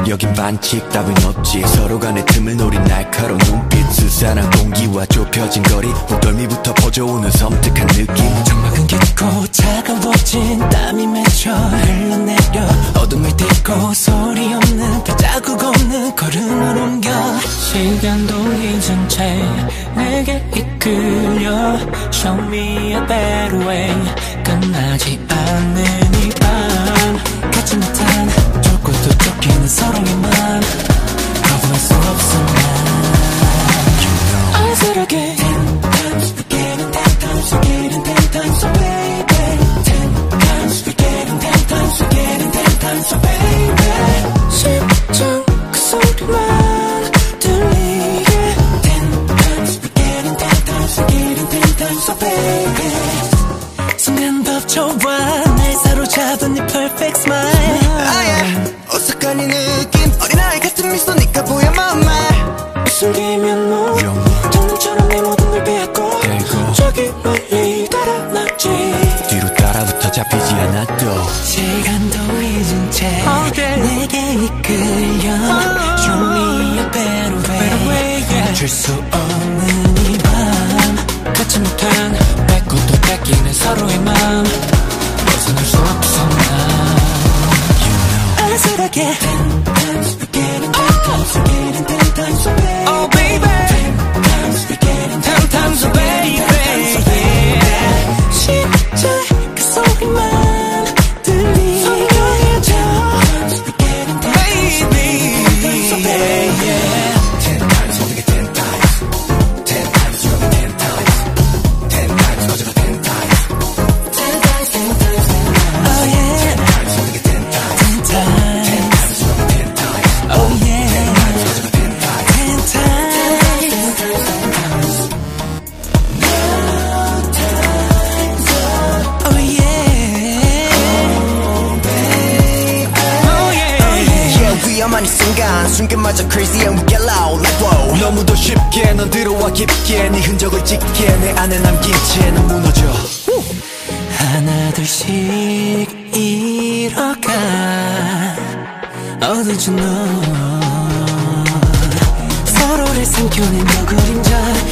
여긴 반칙 따윈 없지. 서로 간의 틈을 노린 날카로운 눈빛, 스산한 공기와 좁혀진 거리, 목덜미부터 퍼져오는 섬뜩한 느낌. 정막은 깊고 차가워진 땀이 맺혀 흘러내려 어둠을 딛고 소리 없는 발자국 없는 걸음을 옮겨 시간도 잊은 채 내게 이끌려 Show me a better way. 끝나지 않는 이 밤 갖지 못한 좁고 또 쫓기는 서로의 맘 거부할 수 없어 난 어설하게 10 times forgetting 10 times forgetting 10 times so baby 10 times forgetting 10 times forgetting 10 times so baby 심장 그 소리만 들리게 10 times forgetting 10 times forgetting 10 times so baby 순간 더 좋아 날 사로잡은 네 perfect smile 어색한 이 느낌 어린아이 같은 미소 네가 보여 마음에 웃을기면 뭐 장난처럼 내 모든 걸 빼앗고 저기 멀리 달아났지 뒤로 따라붙어 잡히지 않아도 시간도 잊은 채 내게 이끌려 Show me a better way. 멈출 수 없는 이 밤 갖지 못한 뺏고 또 뺏기는 서로의 맘 벗어날 수 없어 난 아슬하게 10 times forgetting 10 times forgetting 10 times so baby Oh baby 10 times forgetting 10 times so baby 심장 그 소리만 들리게 서로가 해줘 10 times forgetting 10 times so baby 10 times 모든 게 10 times 10 times you have 10 times 10 times 거저가 10 times 10 times 10 times 10 times Oh yeah 10 times 모든 게 10 times 10 times 10 times you have 10 times Oh yeah 10 times 거저가 10 times 10 times Oh yeah Oh yeah Yeah 위험한 이 순간 순간마저 crazy and we get loud like whoa 너무도 쉽게 넌 들어와 깊게 네 흔적을 찍게 내 안에 남긴 채는 무너져. 하나둘씩 잃어가 어두진 너 서로를 삼켜낸 너 그림자